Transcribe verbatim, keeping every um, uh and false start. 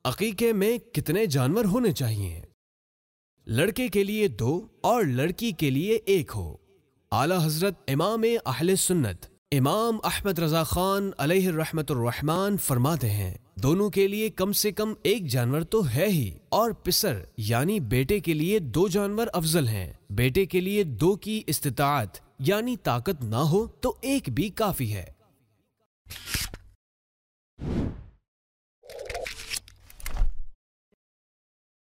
अकीके में कितने जानवर होने चाहिए? लड़के के लिए दो और लड़की के लिए एक हो। आला हजरत इमाम अहले सुन्नत इमाम अहमद रजा खान अलैहि रहमतुर रहमान फरमाते हैं, दोनों के लिए कम से कम एक जानवर तो है ही, और पिसर यानी बेटे के लिए दो जानवर अफजल हैं। बेटे के लिए दो की इस्तिताअत यानी ताकत ना हो तो एक भी काफी है।